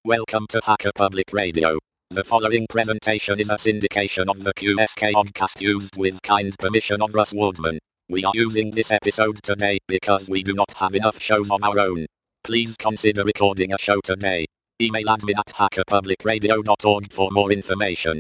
Welcome to Hacker Public Radio. The following presentation is a syndication of the QSK podcast used with kind permission of Russ Waldman. We are using this episode today because we do not have enough shows of our own. Please consider recording a show today. Email admin at hackerpublicradio.org for more information.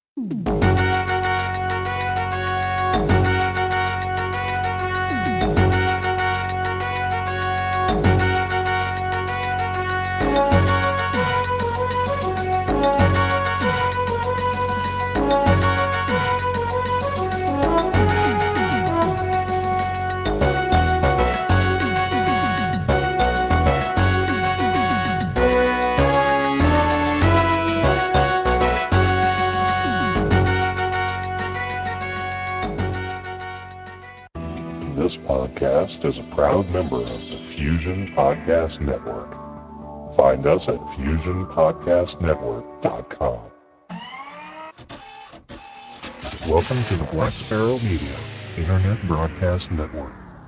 This podcast is a proud member of the Fusion Podcast Network. Find us at fusionpodcastnetwork.com. Welcome to the Black Sparrow Media Internet Broadcast Network.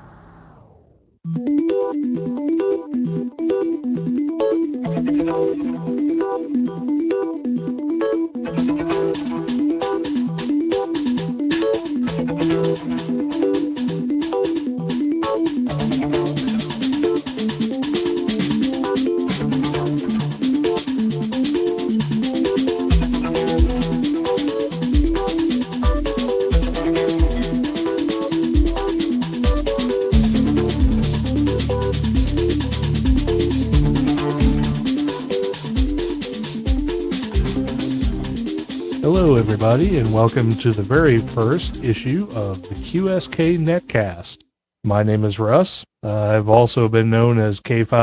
Hello, everybody, and welcome to the very first issue of the QSK Netcast. My name is Russ. I've also been known as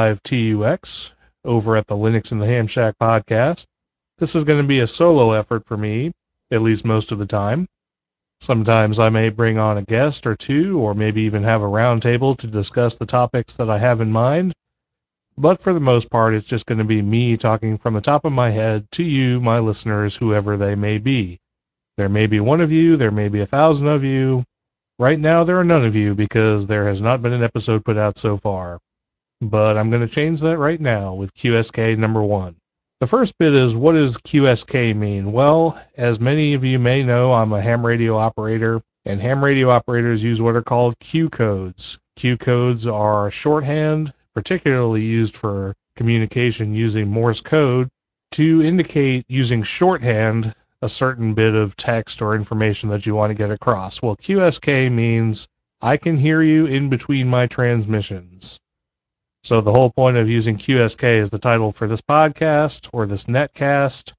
K5TUX over at the Linux and the Ham Shack podcast. This is going to be a solo effort for me, at least most of the time. Sometimes I may bring on a guest or two, or maybe even have a roundtable to discuss the topics that I have in mind. But for the most part, it's just going to be me talking from the top of my head to you, my listeners, whoever they may be. There may be one of you, there may be 1,000 of you. Right now, there are none of you because there has not been an episode put out so far. But I'm going to change that right now with QSK number 1. The first bit is, what does QSK mean? Well, as many of you may know, I'm a ham radio operator, and ham radio operators use what are called Q codes. Q codes are shorthand, particularly used for communication using Morse code, to indicate using shorthand a certain bit of text or information that you want to get across. Well, QSK means I can hear you in between my transmissions. So the whole point of using QSK as the title for this podcast or this netcast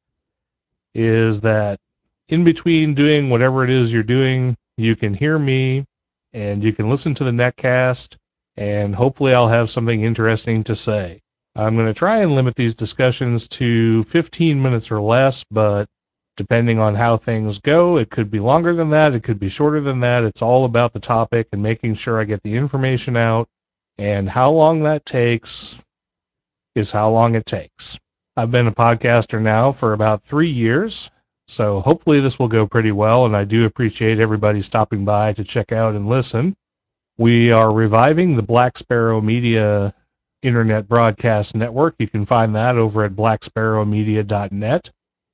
is that in between doing whatever it is you're doing, you can hear me and you can listen to the netcast, and hopefully I'll have something interesting to say. I'm going to try and limit these discussions to 15 minutes or less, but depending on how things go, it could be longer than that, it could be shorter than that. It's all about the topic and making sure I get the information out, and how long that takes is how long it takes. I've been a podcaster now for about 3 years, so hopefully this will go pretty well, and I do appreciate everybody stopping by to check out and listen. We are reviving the Black Sparrow Media Internet Broadcast Network. You can find that over at blacksparrowmedia.net.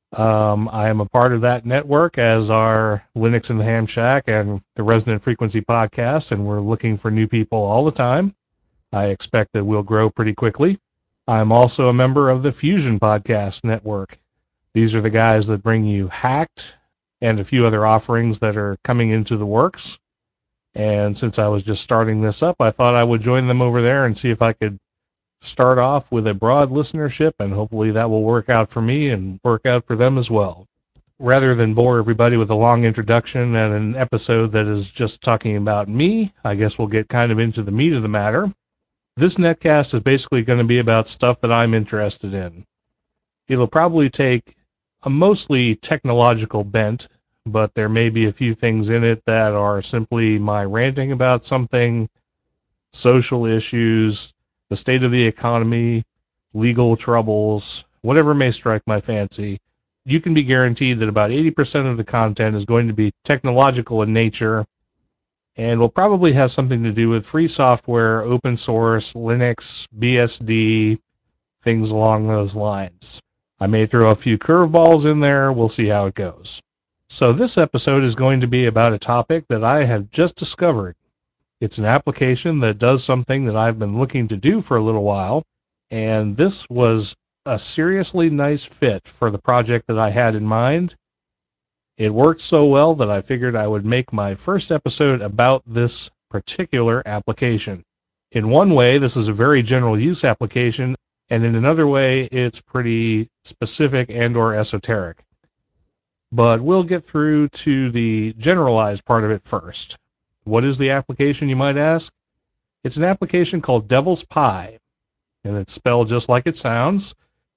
I am a part of that network, as are Linux and the Ham Shack and the Resonant Frequency podcast, and we're looking for new people all the time. I expect that we'll grow pretty quickly. I'm also a member of the Fusion Podcast Network. These are the guys that bring you Hacked and a few other offerings that are coming into the works. And since I was just starting this up, I thought I would join them over there and see if I could start off with a broad listenership, and hopefully that will work out for me and work out for them as well. Rather than bore everybody with a long introduction and an episode that is just talking about me, I guess we'll get kind of into the meat of the matter. This netcast is basically going to be about stuff that I'm interested in. It'll probably take a mostly technological bent, but there may be a few things in it that are simply my ranting about something, social issues, the state of the economy, legal troubles, whatever may strike my fancy. You can be guaranteed that about 80% of the content is going to be technological in nature, and will probably have something to do with free software, open source, Linux, BSD, things along those lines. I may throw a few curveballs in there. We'll see how it goes. So this episode is going to be about a topic that I have just discovered. It's an application that does something that I've been looking to do for a little while, and this was a seriously nice fit for the project that I had in mind. It worked so well that I figured I would make my first episode about this particular application. In one way, this is a very general use application, and in another way, it's pretty specific and or esoteric. But we'll get through to the generalized part of it first. What is the application, you might ask? It's an application called Devil's Pie, and it's spelled just like it sounds,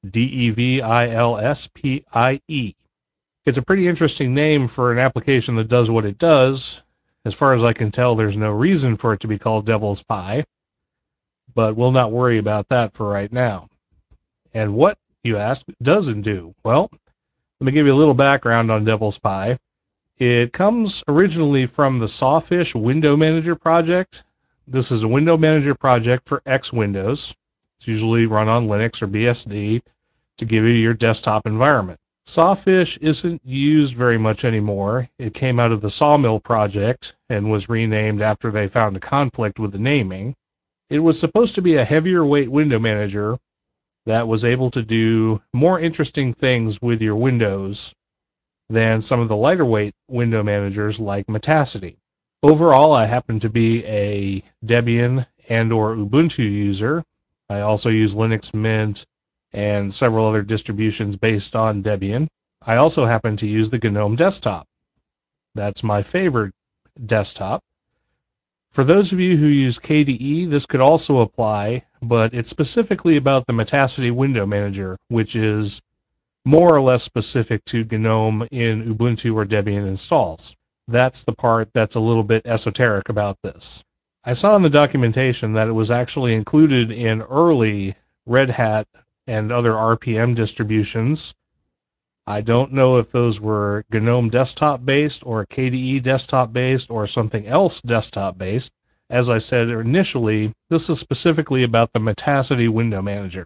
Devilspie. It's a pretty interesting name for an application that does what it does. As far as I can tell, there's no reason for it to be called Devil's Pie, but we'll not worry about that for right now. And what, you ask, does it do? Well, let me give you a little background on Devil's Pie. It comes originally from the Sawfish Window Manager project. This is a window manager project for X Windows. It's usually run on Linux or BSD to give you your desktop environment. Sawfish isn't used very much anymore. It came out of the Sawmill project and was renamed after they found a conflict with the naming. It was supposed to be a heavier weight window manager that was able to do more interesting things with your windows than some of the lighter weight window managers like Metacity. Overall, I happen to be a Debian and or Ubuntu user. I also use Linux Mint and several other distributions based on Debian. I also happen to use the GNOME desktop. That's my favorite desktop. For those of you who use KDE, this could also apply, but it's specifically about the Metacity window manager, which is more or less specific to GNOME in Ubuntu or Debian installs. That's the part that's a little bit esoteric about this. I saw in the documentation that it was actually included in early Red Hat and other RPM distributions. I don't know if those were GNOME desktop based or KDE desktop based or something else desktop based. As I said initially, this is specifically about the Metacity window manager.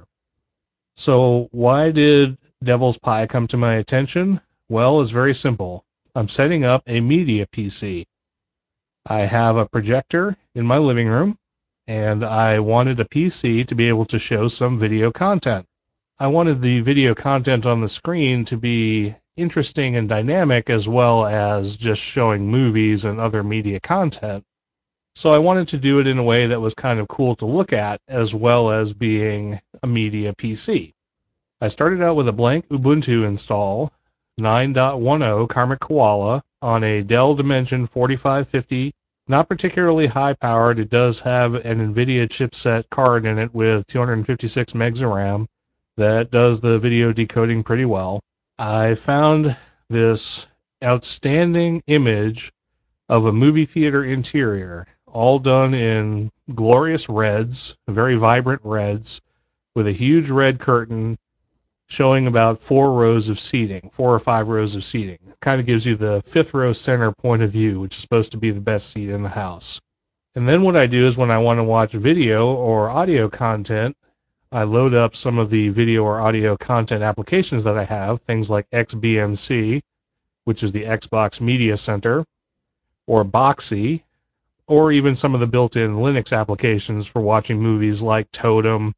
So why did Devil's Pie come to my attention? Well, it's very simple. I'm setting up a media PC. I have a projector in my living room, and I wanted a PC to be able to show some video content. I wanted the video content on the screen to be interesting and dynamic as well as just showing movies and other media content. So I wanted to do it in a way that was kind of cool to look at as well as being a media PC. I started out with a blank Ubuntu install, 9.10 Karmic Koala, on a Dell Dimension 4550. Not particularly high powered. It does have an NVIDIA chipset card in it with 256 megs of RAM that does the video decoding pretty well. I found this outstanding image of a movie theater interior, all done in glorious reds, very vibrant reds, with a huge red curtain showing about 4 or 5 rows of seating. Kind of gives you the fifth row center point of view, which is supposed to be the best seat in the house. And then what I do is when I want to watch video or audio content, I load up some of the video or audio content applications that I have, things like XBMC, which is the Xbox Media Center, or Boxy, or even some of the built-in Linux applications for watching movies like Totem,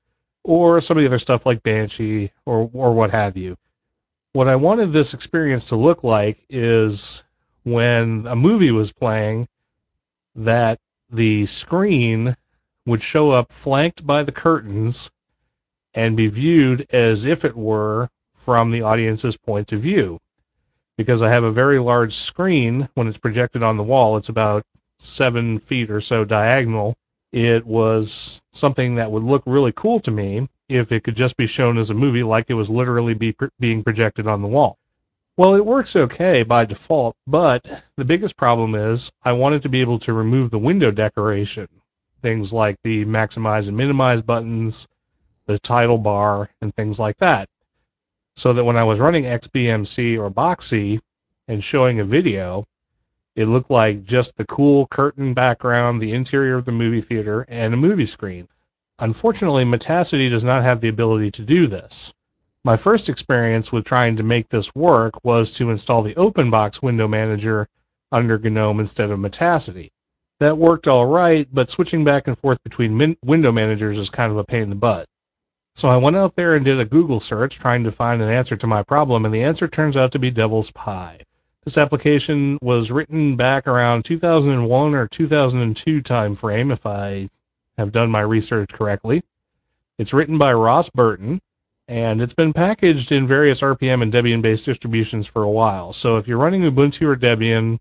or some of the other stuff like Banshee, or what have you. What I wanted this experience to look like is when a movie was playing, that the screen would show up flanked by the curtains and be viewed as if it were from the audience's point of view. Because I have a very large screen, when it's projected on the wall, it's about 7 feet or so diagonal. It was something that would look really cool to me if it could just be shown as a movie like it was literally being projected on the wall. Well, it works okay by default, but the biggest problem is I wanted to be able to remove the window decoration. Things like the maximize and minimize buttons, the title bar, and things like that. So that when I was running XBMC or Boxy and showing a video, it looked like just the cool curtain background, the interior of the movie theater, and a movie screen. Unfortunately, Metacity does not have the ability to do this. My first experience with trying to make this work was to install the OpenBox window manager under GNOME instead of Metacity. That worked all right, but switching back and forth between window managers is kind of a pain in the butt. So I went out there and did a Google search trying to find an answer to my problem, and the answer turns out to be Devil's Pi. This application was written back around 2001 or 2002 timeframe, if I have done my research correctly. It's written by Ross Burton, and it's been packaged in various RPM and Debian-based distributions for a while. So if you're running Ubuntu or Debian,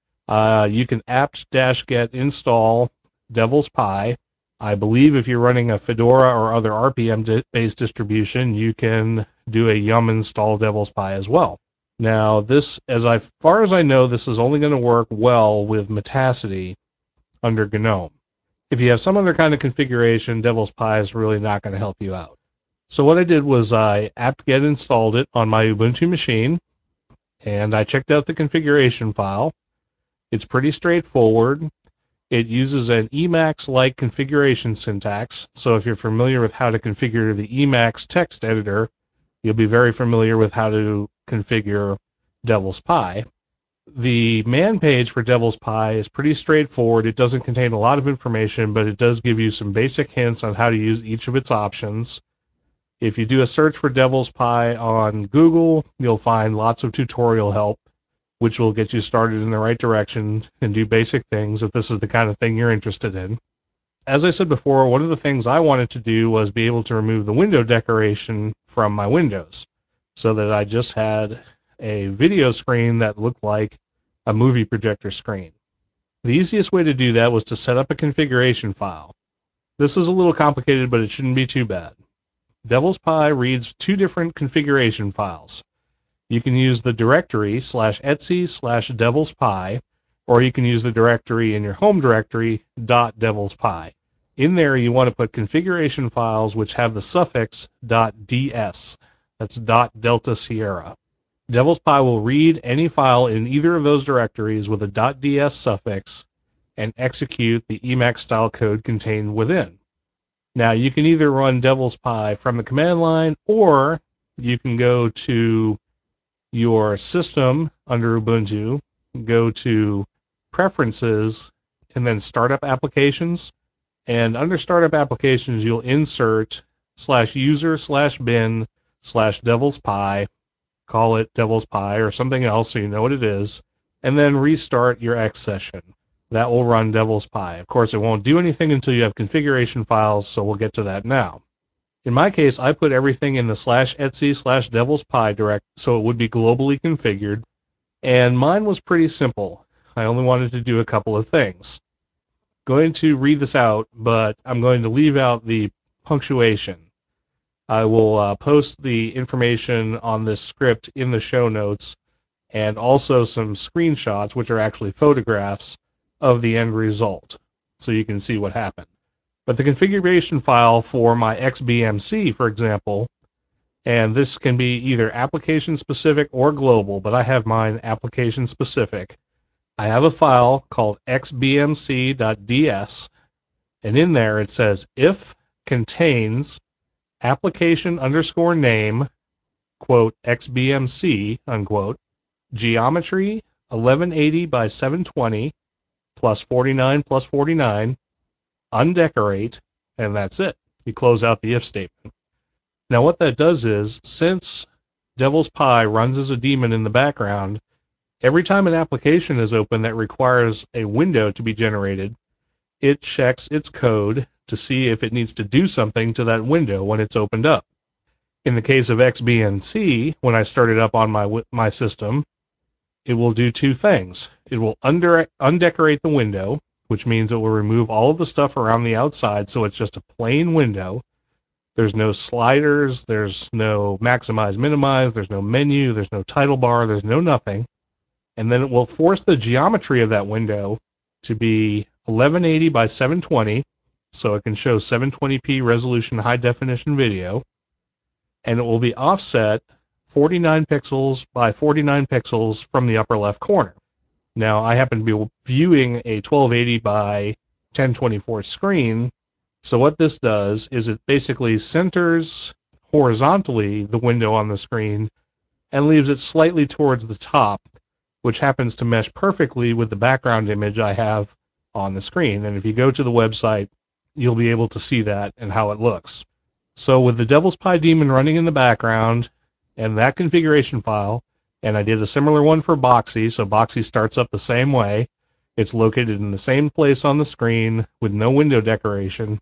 you can apt-get install Devil's Pi. I believe if you're running a Fedora or other RPM-based distribution, you can do a yum install Devil's Pi as well. Now, this, far as I know, this is only going to work well with Metacity under GNOME. If you have some other kind of configuration, Devil's Pi is really not going to help you out. So what I did was I apt-get installed it on my Ubuntu machine, and I checked out the configuration file. It's pretty straightforward. It uses an Emacs-like configuration syntax, so if you're familiar with how to configure the Emacs text editor, you'll be very familiar with how to configure Devil's Pi. The man page for Devil's Pi is pretty straightforward. It doesn't contain a lot of information, but it does give you some basic hints on how to use each of its options. If you do a search for Devil's Pi on Google, you'll find lots of tutorial help, which will get you started in the right direction and do basic things if this is the kind of thing you're interested in. As I said before, one of the things I wanted to do was be able to remove the window decoration from my windows so that I just had a video screen that looked like a movie projector screen. The easiest way to do that was to set up a configuration file. This is a little complicated, but it shouldn't be too bad. Devil's Pi reads two different configuration files. You can use the directory /etc/Devil's Pi, or you can use the directory in your home directory .Devil's Pi. In there, you want to put configuration files which have the suffix .ds. That's .Delta Sierra. Devil's Pi will read any file in either of those directories with a .ds suffix and execute the Emacs style code contained within. Now, you can either run Devil's Pi from the command line, or you can go to your system under Ubuntu, go to Preferences, and then Startup Applications. And under Startup Applications, you'll insert /user/bin/Devil's Pi, call it Devil's Pi or something else so you know what it is, and then restart your X session. That will run Devil's Pi. Of course, it won't do anything until you have configuration files, so we'll get to that now. In my case, I put everything in the /etc/Devil's Pi direct so it would be globally configured, and mine was pretty simple. I only wanted to do a couple of things. Going to read this out, but I'm going to leave out the punctuation. I will post the information on this script in the show notes, and also some screenshots, which are actually photographs of the end result, so you can see what happened. But the configuration file for my XBMC, for example, and this can be either application specific or global, but I have mine application specific. I have a file called xbmc.ds, and in there it says if contains application underscore name, quote, xbmc, unquote, geometry 1180 by 720 plus 49 plus 49, undecorate, and that's it. You close out the if statement. Now what that does is, since Devil's Pi runs as a daemon in the background, every time an application is open that requires a window to be generated, it checks its code to see if it needs to do something to that window when it's opened up. In the case of XBMC, when I started up on my system, it will do two things. It will undecorate the window, which means it will remove all of the stuff around the outside, so it's just a plain window. There's no sliders, there's no maximize, minimize, there's no menu, there's no title bar, there's no nothing. And then it will force the geometry of that window to be 1180 by 720, so it can show 720p resolution high definition video. And it will be offset 49 pixels by 49 pixels from the upper left corner. Now, I happen to be viewing a 1280 by 1024 screen, so what this does is it basically centers horizontally the window on the screen and leaves it slightly towards the top, which happens to mesh perfectly with the background image I have on the screen. And if you go to the website, you'll be able to see that and how it looks. So with the Devil's Pie Demon running in the background and that configuration file, and I did a similar one for Boxy, so Boxy starts up the same way. It's located in the same place on the screen with no window decoration,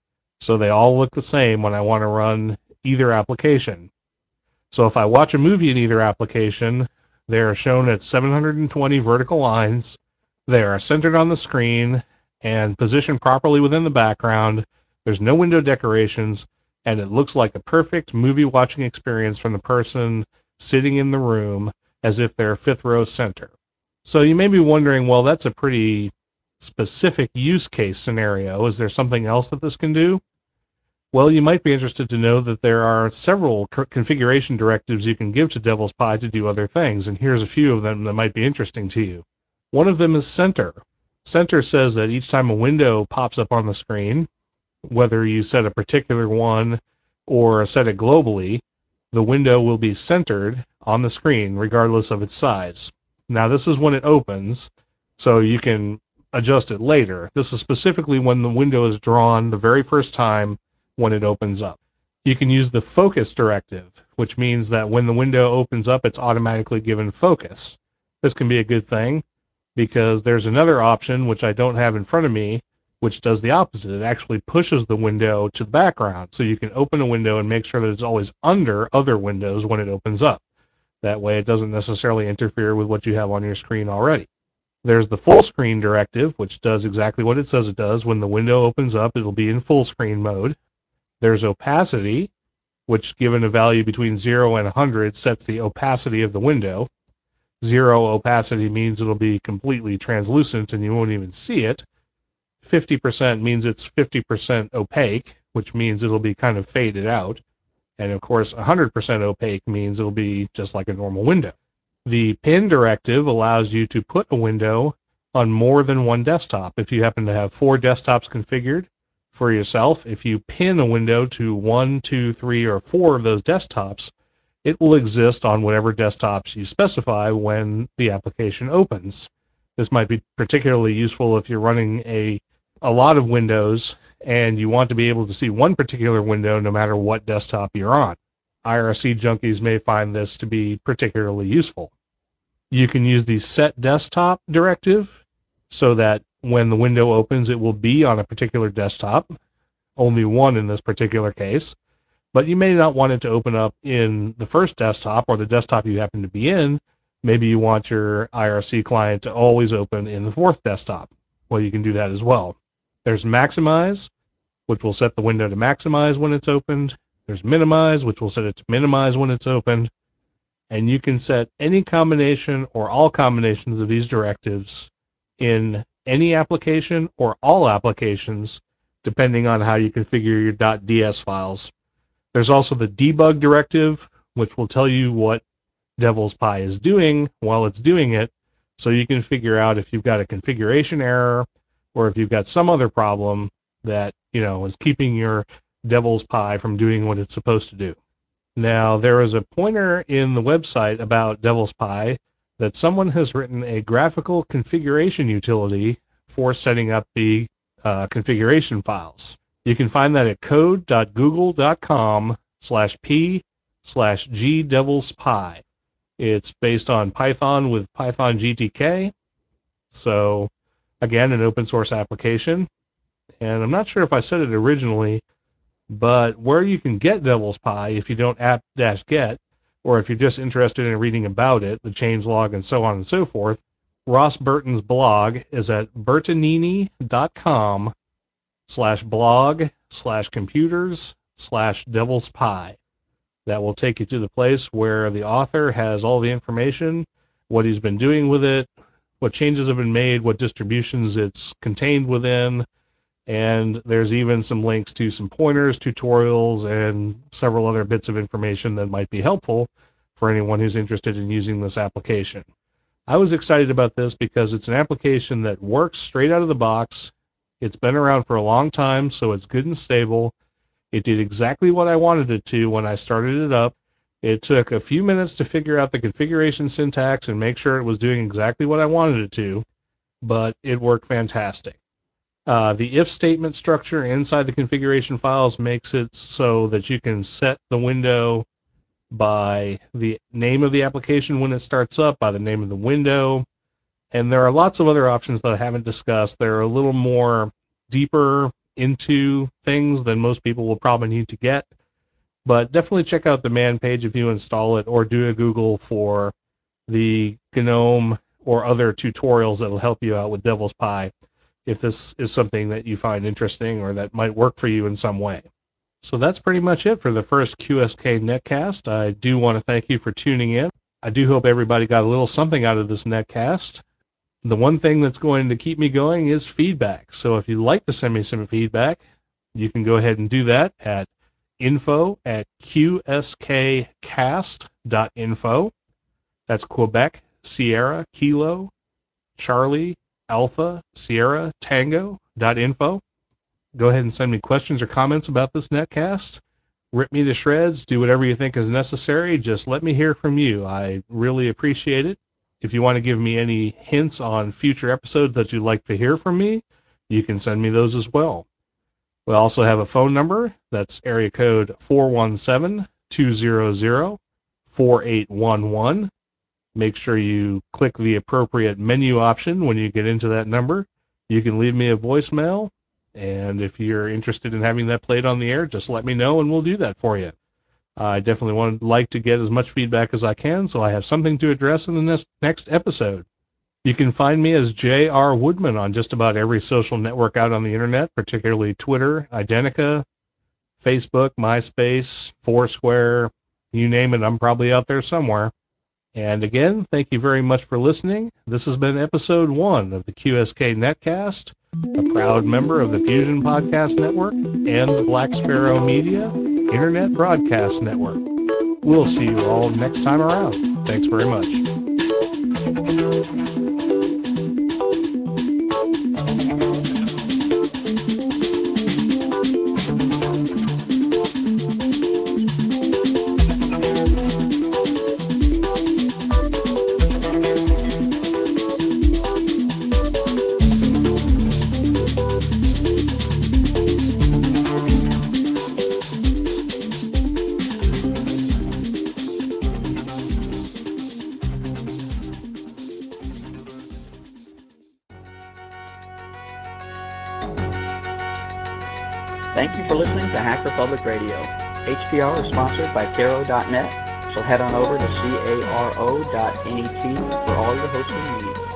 so they all look the same when I want to run either application. So if I watch a movie in either application, they are shown at 720 vertical lines, they are centered on the screen, and positioned properly within the background. There's no window decorations, and it looks like a perfect movie watching experience from the person sitting in the room as if they're fifth row center. So you may be wondering, well, that's a pretty specific use case scenario. Is there something else that this can do? Well, you might be interested to know that there are several configuration directives you can give to Devil's Pie to do other things, and here's a few of them that might be interesting to you. One of them is center. Center says that each time a window pops up on the screen, whether you set a particular one or set it globally, the window will be centered on the screen regardless of its size. Now, this is when it opens, so you can adjust it later. This is specifically when the window is drawn the very first time when it opens up. You can use the focus directive, which means that when the window opens up, it's automatically given focus. This can be a good thing because there's another option, which I don't have in front of me, which does the opposite. It actually pushes the window to the background, so you can open a window and make sure that it's always under other windows when it opens up. That way it doesn't necessarily interfere with what you have on your screen already. There's the full screen directive, which does exactly what it says it does. When the window opens up, it'll be in full screen mode. There's opacity, which given a value between 0 and 100 sets the opacity of the window. 0 opacity means it'll be completely translucent and you won't even see it. 50% means it's 50% opaque, which means it'll be kind of faded out. And of course, 100% opaque means it'll be just like a normal window. The pin directive allows you to put a window on more than one desktop. If you happen to have 4 desktops configured for yourself, if you pin a window to 1, 2, 3, or 4 of those desktops, it will exist on whatever desktops you specify when the application opens. This might be particularly useful if you're running a lot of windows and you want to be able to see one particular window no matter what desktop you're on. IRC junkies may find this to be particularly useful. You can use the set desktop directive so that when the window opens, it will be on a particular desktop, only one in this particular case, but you may not want it to open up in the first desktop or the desktop you happen to be in. Maybe you want your IRC client to always open in the fourth desktop. Well, you can do that as well. There's maximize, which will set the window to maximize when it's opened. There's minimize, which will set it to minimize when it's opened. And you can set any combination or all combinations of these directives in any application or all applications, depending on how you configure your .ds files. There's also the debug directive, which will tell you what Devil's Pie is doing while it's doing it, so you can figure out if you've got a configuration error or if you've got some other problem that, is keeping your Devil's Pie from doing what it's supposed to do. Now, there is a pointer in the website about Devil's Pie that someone has written a graphical configuration utility for setting up the configuration files. You can find that at code.google.com/p/gdevilspie. It's based on Python with Python GTK. So, again, an open source application. And I'm not sure if I said it originally, but where you can get Devil's Pie, if you don't apt-get, or if you're just interested in reading about it, the changelog and so on and so forth, Ross Burton's blog is at burtonini.com/blog/computers/Devil's Pie. That will take you to the place where the author has all the information, what he's been doing with it, what changes have been made, what distributions it's contained within, and there's even some links to some pointers, tutorials, and several other bits of information that might be helpful for anyone who's interested in using this application. I was excited about this because it's an application that works straight out of the box. It's been around for a long time, so it's good and stable, It did exactly what I wanted it to when I started it up. It took a few minutes to figure out the configuration syntax and make sure it was doing exactly what I wanted it to, but it worked fantastic. The if statement structure inside the configuration files makes it so that you can set the window by the name of the application when it starts up, by the name of the window, and there are lots of other options that I haven't discussed. They're a little more deeper into things than most people will probably need to get, but definitely check out the man page if you install it, or do a Google for the GNOME or other tutorials that will help you out with Devil's Pie if this is something that you find interesting or that might work for you in some way. So that's pretty much it for the first QSK Netcast. I do want to thank you for tuning in. I do hope everybody got a little something out of this Netcast. The one thing that's going to keep me going is feedback. So if you'd like to send me some feedback, you can go ahead and do that at info@qskcast.info. That's Quebec, Sierra, Kilo, Charlie, Alpha, Sierra, Tango.info. Go ahead and send me questions or comments about this netcast. Rip me to shreds. Do whatever you think is necessary. Just let me hear from you. I really appreciate it. If you want to give me any hints on future episodes that you'd like to hear from me, you can send me those as well. We also have a phone number. That's area code 417-200-4811. Make sure you click the appropriate menu option when you get into that number. You can leave me a voicemail, and if you're interested in having that played on the air, just let me know and we'll do that for you. I definitely would like to get as much feedback as I can so I have something to address in the next episode. You can find me as J.R. Woodman on just about every social network out on the internet, particularly Twitter, Identica, Facebook, MySpace, Foursquare, you name it, I'm probably out there somewhere. And again, thank you very much for listening. This has been episode 1 of the QSK Netcast, a proud member of the Fusion Podcast Network and the Black Sparrow Media Internet Broadcast Network. We'll see you all next time around. Thanks very much. Thank you for listening to Hacker Public Radio. HPR is sponsored by Caro.net, so head on over to caro.net for all your hosting needs.